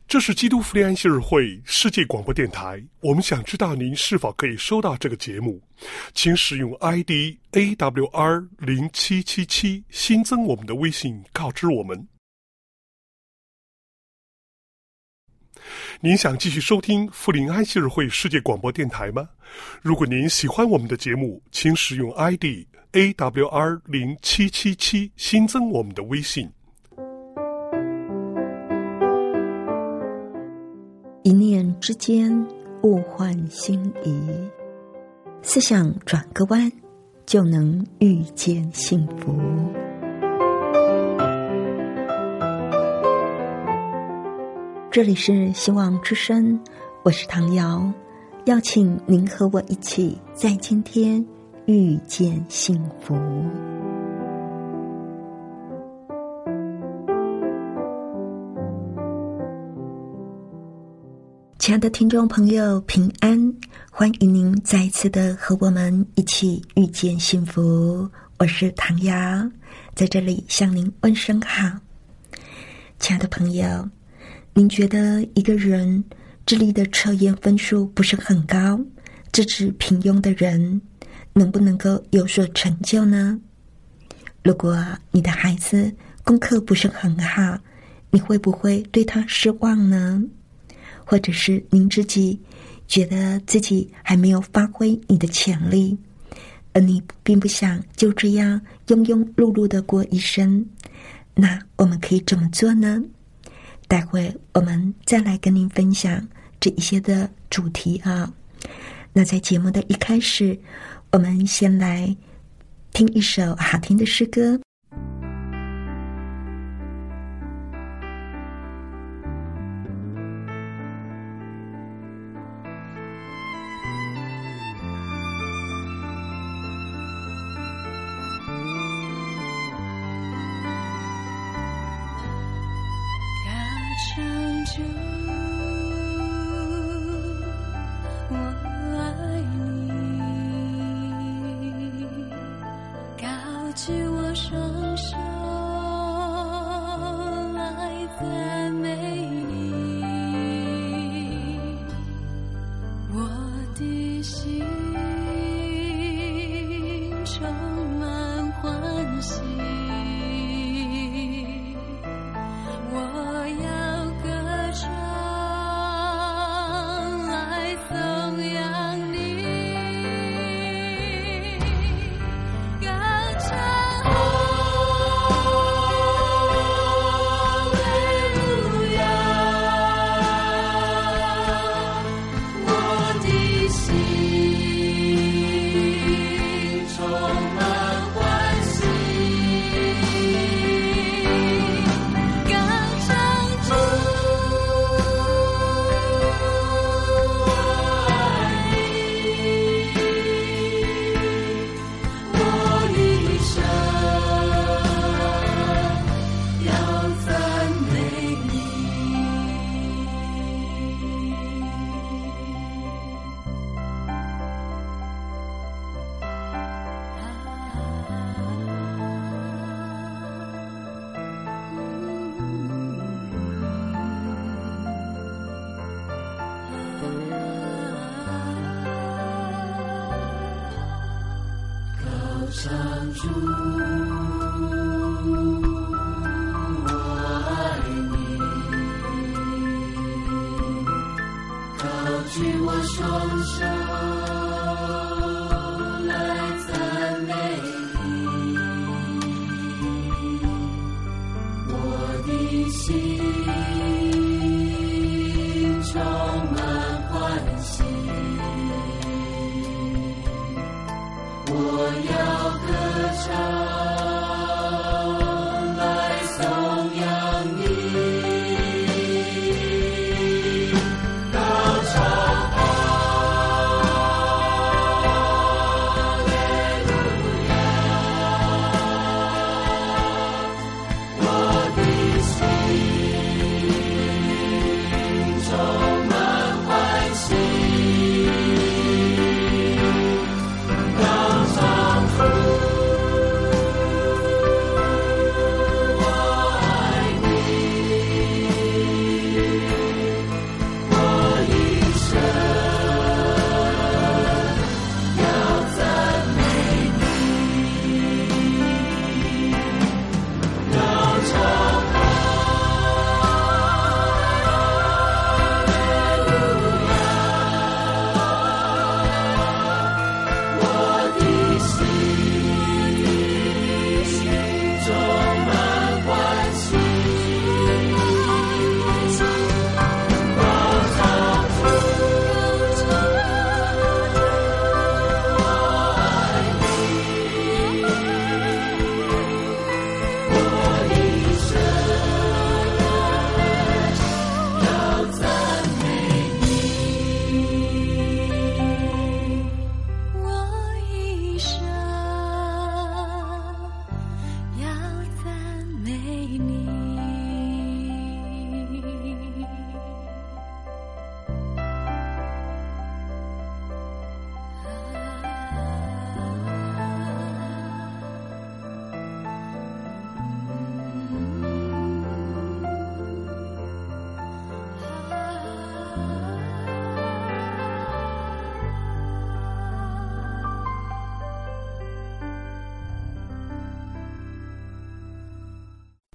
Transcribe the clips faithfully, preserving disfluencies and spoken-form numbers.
这是基督福音安息日会世界广播电台，我们想知道您是否可以收到这个节目，请使用 I D A W R 零七七七 新增我们的微信告知我们。您想继续收听福临安息日会世界广播电台吗？如果您喜欢我们的节目，请使用 I D A W R 零七七七 新增我们的微信。 一念之间，物换星移，思想转个弯，就能遇见幸福。这里是希望之声，我是唐瑶，邀请您和我一起在今天遇见幸福。亲爱的听众朋友，平安，欢迎您再一次的和我们一起遇见幸福。我是唐瑶，在这里向您问声好。亲爱的朋友，您觉得一个人智力的测验分数不是很高，资质平庸的人能不能够有所成就呢？如果你的孩子功课不是很好，你会不会对他失望呢？或者是您自己觉得自己还没有发挥你的潜力，而你并不想就这样庸庸碌碌的过一生，那我们可以怎么做呢？待会我们再来跟您分享这一些的主题啊。那在节目的一开始，我们先来听一首好听的诗歌。 高唱啊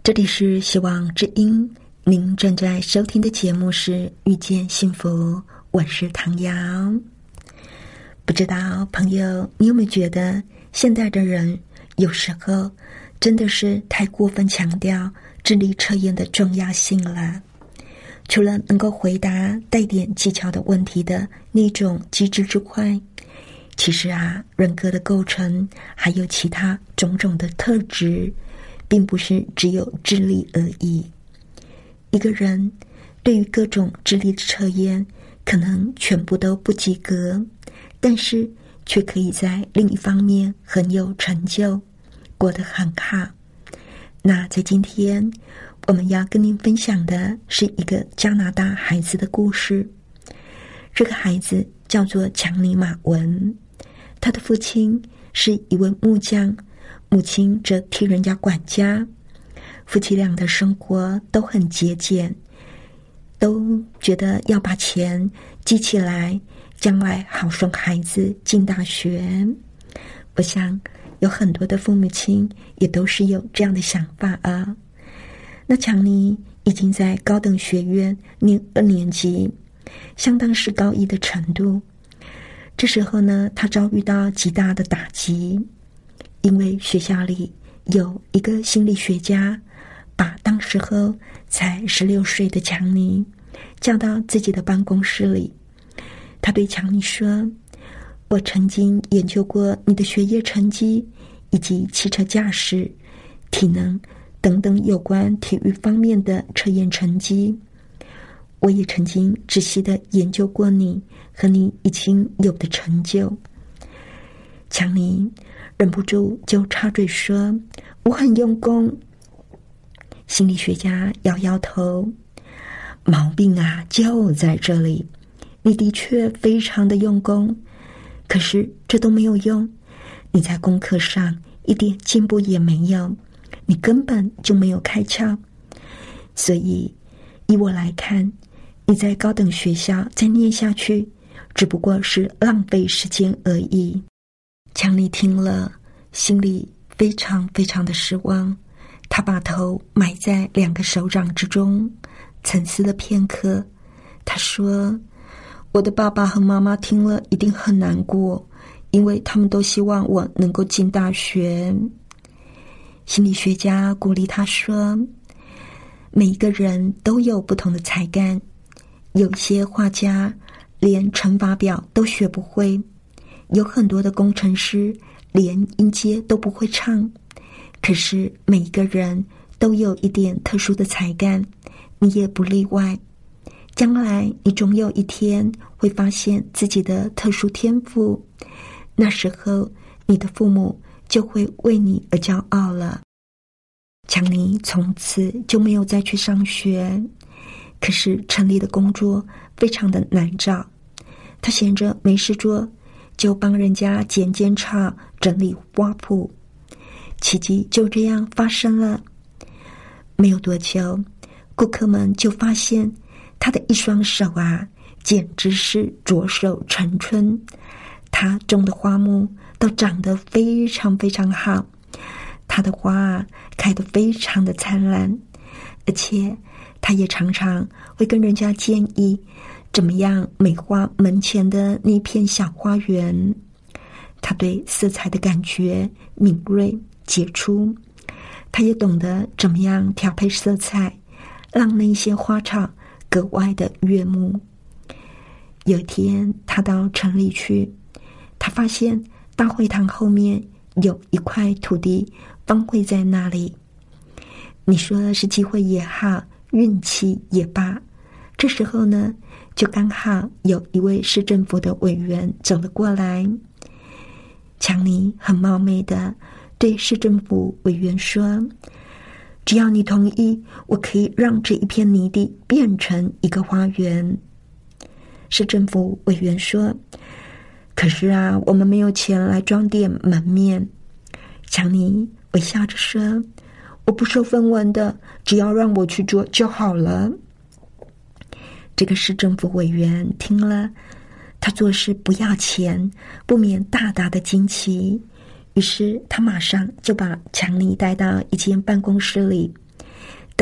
这里是希望之音，您正在收听的节目是遇见幸福，我是唐瑶。不知道朋友你有没有觉得现代的人有时候真的是太过分强调智力测验的重要性了？除了能够回答带点技巧的问题的那种机智之外，其实啊，人格的构成还有其他种种的特质，并不是只有智力而已。一个人对于各种智力的测验可能全部都不及格，但是却可以在另一方面很有成就，过得很好。那在今天我们要跟您分享的是一个加拿大孩子的故事。这个孩子叫做强尼马文，他的父亲是一位木匠，母亲则替人家管家。夫妻俩的生活都很节俭，都觉得要把钱积起来，将来好送孩子进大学。我想有很多的父母亲也都是有这样的想法啊。那强尼已经在高等学院念二年级，相当是高一的程度。这时候呢，他遭遇到极大的打击，因为学校里有一个心理学家把当时候才十六岁的强尼叫到自己的办公室里。他对强尼说，我曾经研究过你的学业成绩以及汽车驾驶、体能等等有关体育方面的测验成绩。我也曾经仔细地研究过你和你已经有的成就。强尼忍不住就插嘴说，我很用功。心理学家摇摇头，毛病啊就在这里，你的确非常的用功，可是这都没有用，你在功课上一点进步也没有，你根本就没有开窍。所以以我来看，你在高等学校再念下去只不过是浪费时间而已。强尼听了心里非常非常的失望，他把头埋在两个手掌之中，沉思了片刻。他说，我的爸爸和妈妈听了一定很难过，因为他们都希望我能够进大学。心理学家鼓励他说，每一个人都有不同的才干，有些画家连乘法表都学不会，有很多的工程师连音阶都不会唱，可是每一个人都有一点特殊的才干，你也不例外。将来你总有一天会发现自己的特殊天赋，那时候你的父母就会为你而骄傲了。强尼从此就没有再去上学，可是城里的工作非常的难找，他闲着没事做，就帮人家剪剪草、整理花圃。奇迹就这样发生了。没有多久，顾客们就发现他的一双手啊，简直是左手成春。他种的花木都长得非常非常好，他的花啊开得非常的灿烂，而且他也常常会跟人家建议怎么样美化门前的那片小花园。他对色彩的感觉敏锐杰出，他也懂得怎么样调配色彩，让那些花草格外的悦目。有一天他到城里去，他发现大会堂后面有一块土地荒废在那里。你说是机会也好，运气也罢，这时候呢，就刚好有一位市政府的委员走了过来。强尼很冒昧的对市政府委员说，只要你同意，我可以让这一片泥地变成一个花园。市政府委员说，可是啊，我们没有钱来装点门面。强尼微笑着说，我不收分文的，只要让我去做就好了。这个市政府委员听了，他做事不要钱，不免大大的惊奇。于是他马上就把强尼带到一间办公室里，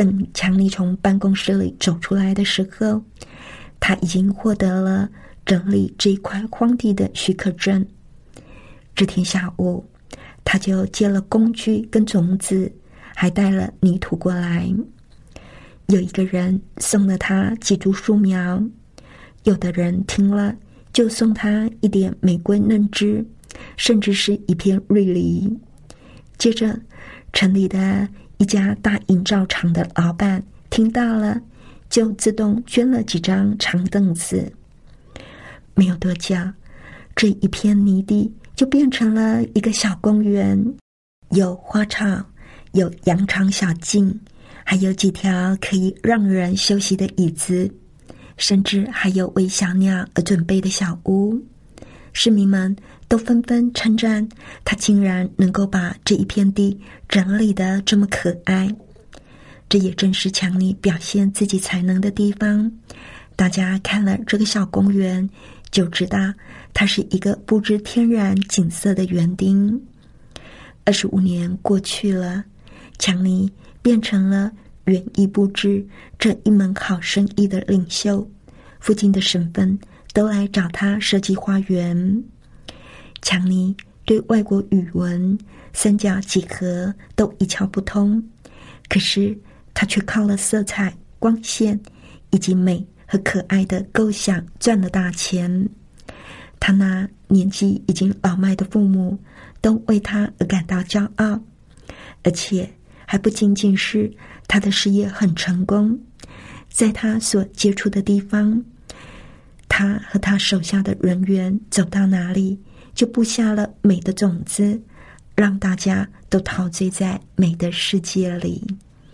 等强尼从办公室里走出来的时候，他已经获得了整理这一块荒地的许可证。这天下午，他就接了工具跟种子，还带了泥土过来。有一个人送了他几株树苗，有的人听了就送他一点玫瑰嫩枝，甚至是一片瑞梨。接着，城里的一家大营造厂的老板听到了，就自动捐了几张长凳子。没有多久，这一片泥地就变成了一个小公园，有花草，有羊肠小径，还有几条可以让人休息的椅子，甚至还有为小鸟而准备的小屋。市民们都纷纷称赞他竟然能够把这一片地整理得这么可爱。这也正是强尼表现自己才能的地方。大家看了这个小公园，就知道它是一个布置天然景色的园丁。二十五年过去了，强尼变成了园艺布置这一门好生意的领袖，附近的省份都来找他设计花园。强尼对外国语文、三角几何都一窍不通，可是他却靠了色彩、光线以及美和可爱的构想赚了大钱。他那年纪已经老迈的父母都为他而感到骄傲，而且还不仅仅是他的事业很成功，在他所接触的地方，他和他手下的人员走到哪里，就布下了美的种子，让大家都陶醉在美的世界里。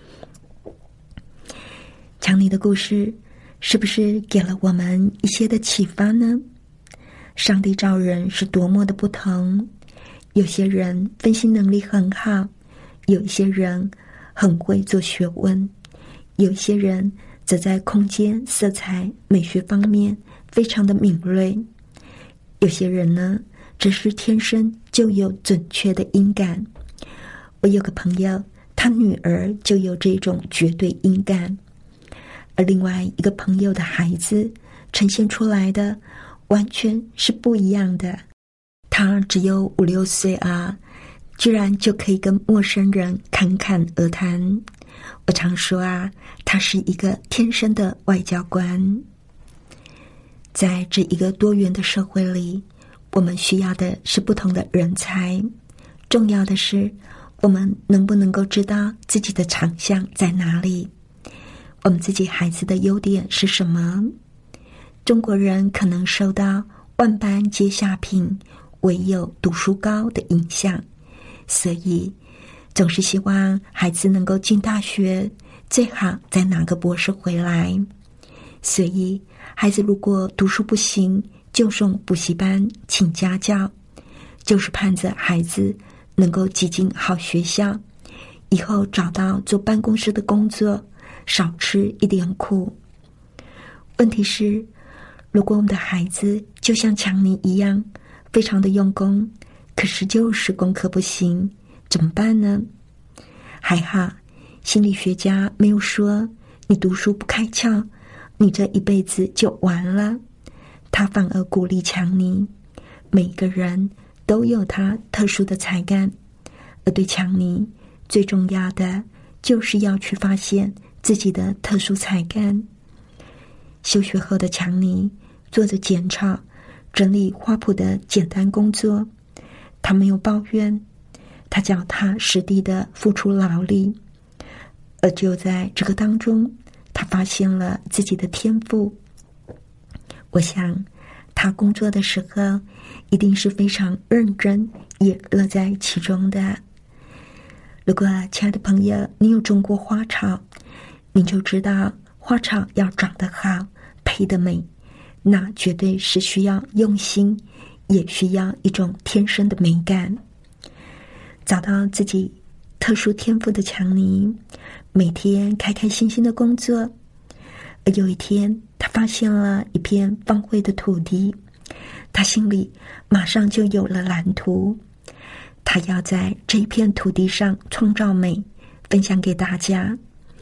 强尼的故事是不是给了我们一些的启发呢？上帝造人是多么的不同，有些人分析能力很好，有一些人很会做学问，有一些人则在空间、色彩、美学方面非常的敏锐，有些人呢，则是天生就有准确的音感。我有个朋友，他女儿就有这种绝对音感，而另外一个朋友的孩子呈现出来的完全是不一样的。他只有五六岁啊，居然就可以跟陌生人侃侃而谈。我常说啊，他是一个天生的外交官。在这一个多元的社会里，我们需要的是不同的人才，重要的是我们能不能够知道自己的长项在哪里，我们自己孩子的优点是什么。中国人可能受到万般皆下品，唯有读书高的影响，所以总是希望孩子能够进大学，最好再拿个博士回来。所以孩子如果读书不行，就送补习班请家教，就是盼着孩子能够挤进好学校，以后找到做办公室的工作，少吃一点苦。问题是，如果我们的孩子就像强尼一样非常的用功，可是就是功课不行，怎么办呢？还好心理学家没有说你读书不开窍，你这一辈子就完了。他反而鼓励强尼，每个人都有他特殊的才干，而对强尼最重要的就是要去发现自己的特殊才干。休学后的强尼做着剪草、整理花圃的简单工作，他没有抱怨，他脚踏实地的付出劳力。而就在这个当中，他发现了自己的天赋。我想他工作的时候一定是非常认真，也乐在其中的。如果亲爱的朋友你有种过花草，你就知道花草要长得好，配得美，那绝对是需要用心，也需要一种天生的美感。找到自己特殊天赋的强尼，每天开开心心的工作。而有一天，他发现了一片荒废的土地，他心里马上就有了蓝图。他要在这一片土地上创造美，分享给大家。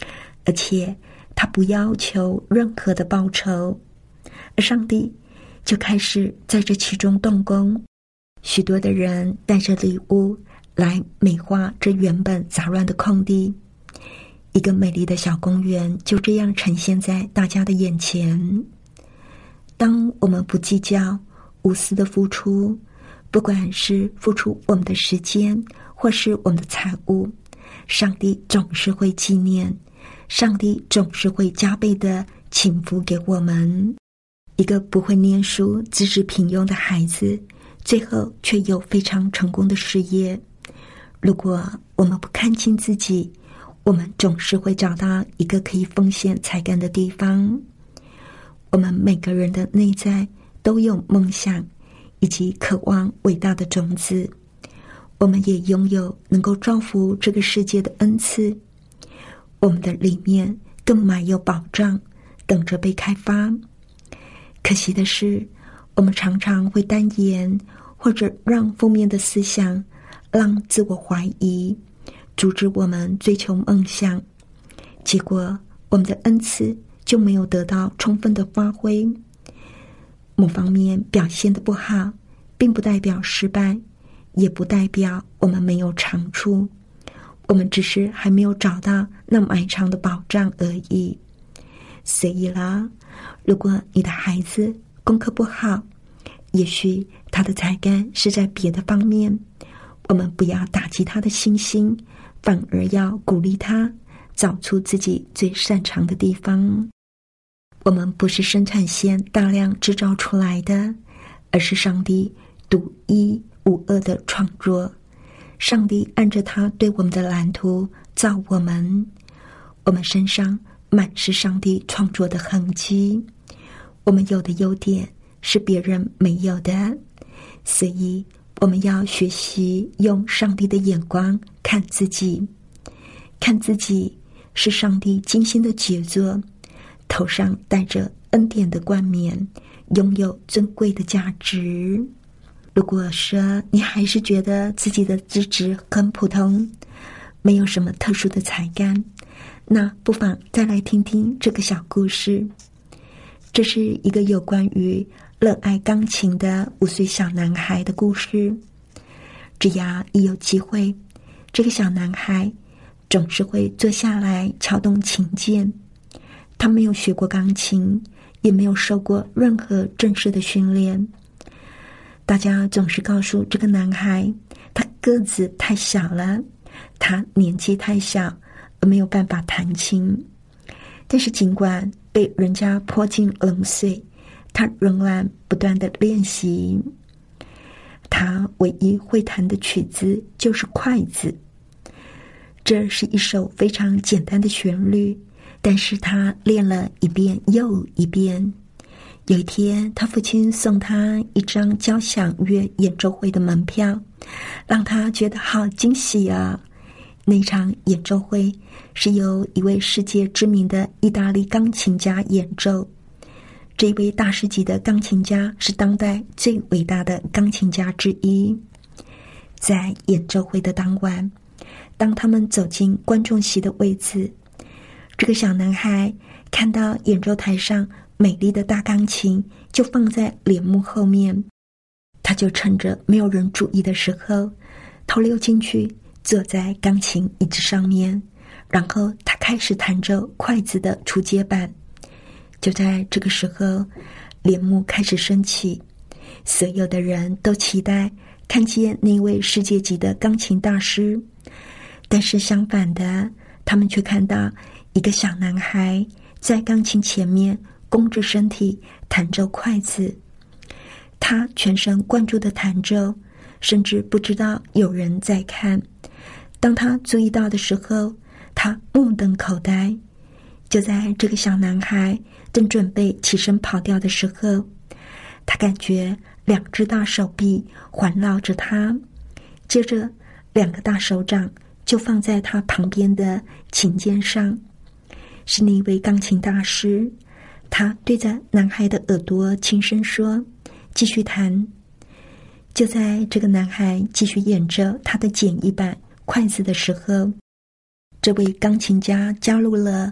而且他不要求任何的报酬，而上帝就开始在这其中动工。许多的人带着礼物来美化这原本杂乱的空地，一个美丽的小公园就这样呈现在大家的眼前。当我们不计较，无私的付出，不管是付出我们的时间或是我们的财物，上帝总是会纪念，上帝总是会加倍的倾福给我们。一个不会念书、资质平庸的孩子，最后却有非常成功的事业。如果我们不看清自己，我们总是会找到一个可以奉献才干的地方。我们每个人的内在都有梦想以及渴望伟大的种子，我们也拥有能够造福这个世界的恩赐。我们的里面更埋有宝藏，等着被开发。可惜的是，我们常常会单言，或者让负面的思想，让自我怀疑阻止我们追求梦想，结果我们的恩赐就没有得到充分的发挥。某方面表现得不好，并不代表失败，也不代表我们没有长处，我们只是还没有找到那埋藏的宝藏而已。所以啦，如果你的孩子功课不好，也许他的才干是在别的方面，我们不要打击他的信心，反而要鼓励他找出自己最擅长的地方。我们不是生产线大量制造出来的，而是上帝独一无二的创作。上帝按着他对我们的蓝图造我们，我们身上满是上帝创作的痕迹。我们有的优点是别人没有的，所以我们要学习用上帝的眼光看自己。看自己是上帝精心的杰作，头上戴着恩典的冠冕，拥有珍贵的价值。如果说你还是觉得自己的资质很普通，没有什么特殊的才干，那不妨再来听听这个小故事。这是一个有关于热爱钢琴的五岁小男孩的故事。只要一有机会，这个小男孩总是会坐下来敲动琴键。他没有学过钢琴，也没有受过任何正式的训练。大家总是告诉这个男孩，他个子太小了，他年纪太小，而没有办法弹琴。但是尽管被人家泼进冷水，他仍然不断的练习。他唯一会弹的曲子就是筷子。这是一首非常简单的旋律，但是他练了一遍又一遍。有一天，他父亲送他一张交响乐演奏会的门票，让他觉得好惊喜啊！那场演奏会是由一位世界知名的意大利钢琴家演奏。这位大师级的钢琴家是当代最伟大的钢琴家之一。在演奏会的当晚，当他们走进观众席的位置，这个小男孩看到演奏台上美丽的大钢琴就放在帘幕后面，他就趁着没有人注意的时候偷溜进去，坐在钢琴椅子上面，然后他开始弹奏筷子的初阶版。就在这个时候，帘幕开始升起，所有的人都期待看见那位世界级的钢琴大师。但是相反的，他们却看到一个小男孩在钢琴前面弓着身体弹奏筷子。他全神贯注地弹奏，甚至不知道有人在看。当他注意到的时候，他目瞪口呆。就在这个小男孩正准备起身跑掉的时候，他感觉两只大手臂环绕着他，接着两个大手掌就放在他旁边的琴键上。是那位钢琴大师，他对着男孩的耳朵轻声说：“继续弹。”就在这个男孩继续演奏他的简易版筷子的时候，这位钢琴家加入了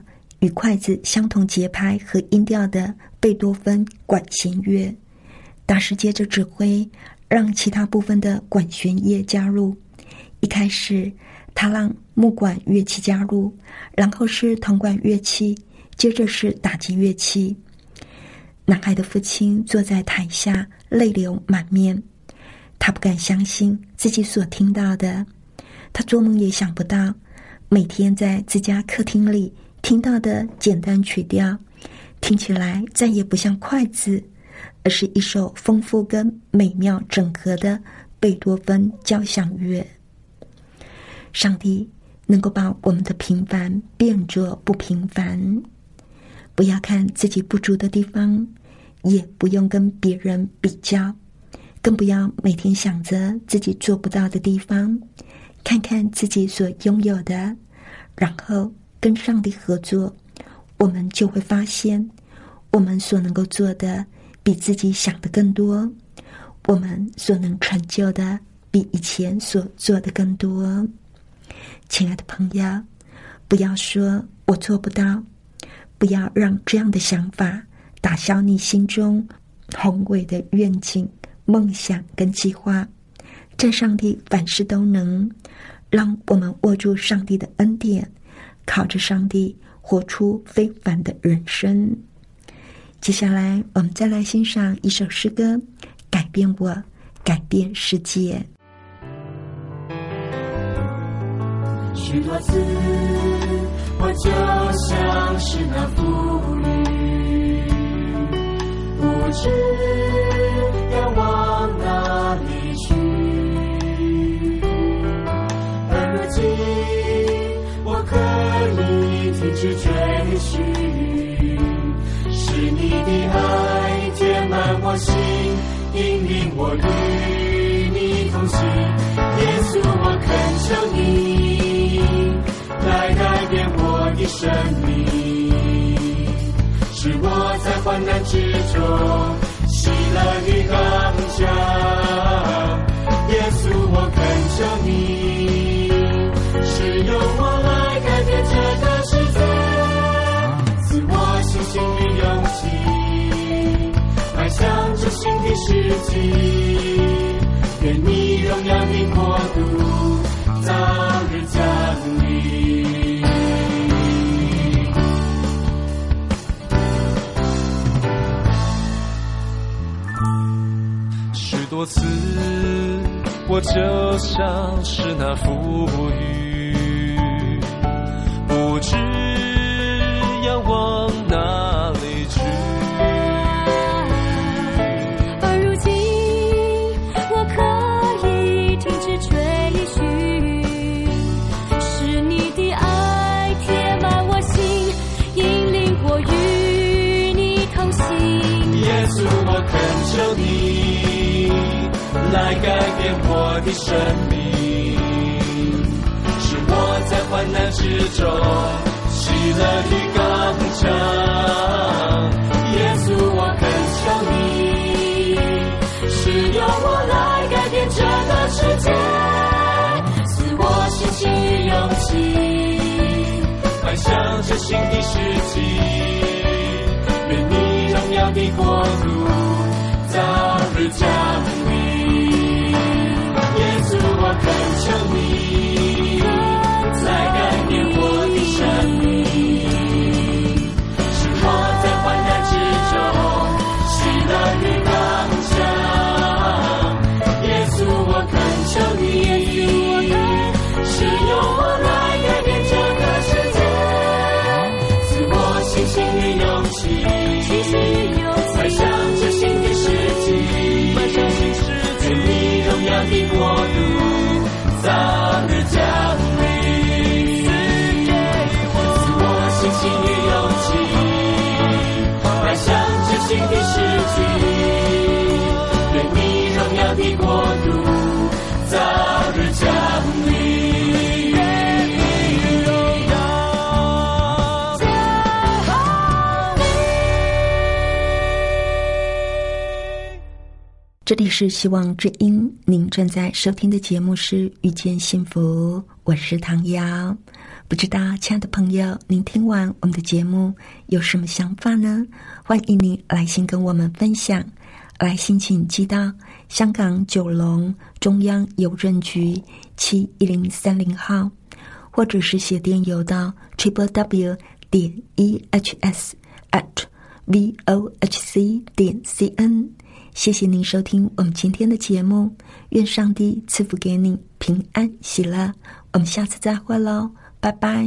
与筷子相同节拍和音调的贝多芬管弦乐。大师接着指挥，让其他部分的管弦乐加入。一开始他让木管乐器加入，然后是铜管乐器，接着是打击乐器。男孩的父亲坐在台下，泪流满面。他不敢相信自己所听到的，他做梦也想不到，每天在自家客厅里听到的简单曲调，听起来再也不像筷子，而是一首丰富跟美妙整合的贝多芬交响乐。上帝能够把我们的平凡变作不平凡，不要看自己不足的地方，也不用跟别人比较，更不要每天想着自己做不到的地方，看看自己所拥有的，然后跟上帝合作，我们就会发现，我们所能够做的比自己想的更多，我们所能成就的比以前所做的更多。亲爱的朋友，不要说我做不到，不要让这样的想法打消你心中宏伟的愿景、梦想跟计划。在上帝凡事都能，让我们握住上帝的恩典，靠着上帝活出非凡的人生。接下来我们再来欣赏一首诗歌，改变我，改变世界。 许多次我就像是那浮云，不知要往哪里去，而如今我可以停止追寻，是你的爱填满我心，引领我与你同行。耶稣，我恳求你来改变我的生命，使我在患难之中喜乐与刚强。耶稣，我恳求你使用我来改变这个世界，赐我信心与勇气，迈向这新的世纪。愿你荣耀的国度早日降临。 许多次我就像是那浮云，不知要往哪里去， 而如今我可以停止追寻，是你的爱填满我心，引领我与你同行。 耶稣，我恳求你来改变我的生命，使我在患难之中喜乐与刚强。耶稣，我恳求你使用我来改变这个世界，赐我信心与勇气，迈向这新的世纪。愿你荣耀的国度早日降临。耶稣，我恳求你来改变我的生命，使我在患难之中喜乐与刚强。耶稣，我恳求你使用我来改变这个世界，赐我信心与勇气，迈向这新的世纪。愿你荣耀的国度早日降临，赐我信心与勇气，迈向这新的世纪。愿你荣耀的国度早日降临。 这里是希望之音，您正在收听的节目是遇见幸福，我是唐瑶。 不知道亲爱的朋友，您听完我们的节目有什么想法呢？欢迎您来信跟我们分享，来信请寄到香港九龙中央邮政局七一零三零号，或者是写电邮到 triple w 点 e h s at v o h c 点 c n。 谢谢您收听我们今天的节目，愿上帝赐福给你平安喜乐，我们下次再会喽，拜拜。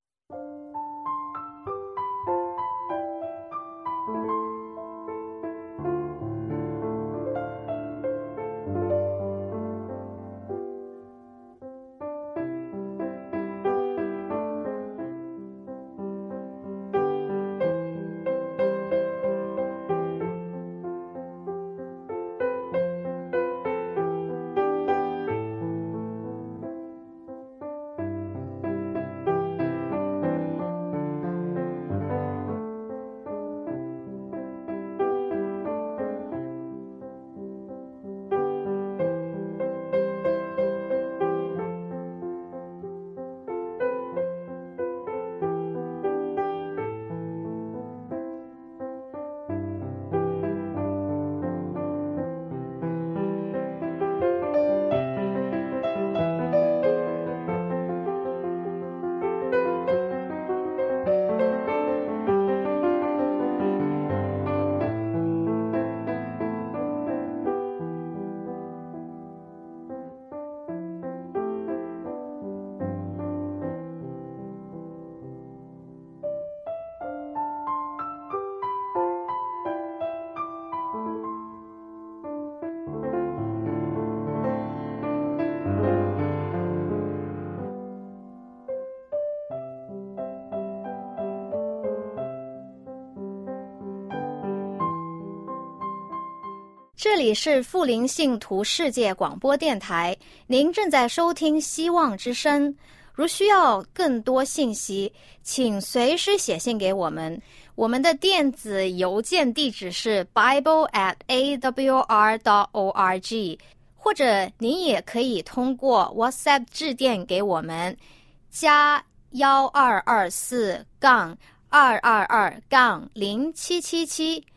这里是富林信徒世界广播电台，您正在收听希望之声。如需要更多信息，请随时写信给我们，我们的电子邮件地址是 bible at a w r dot org， 或者您也可以通过 WhatsApp 致电给我们，加幺二二四杠二二二杠零七七七。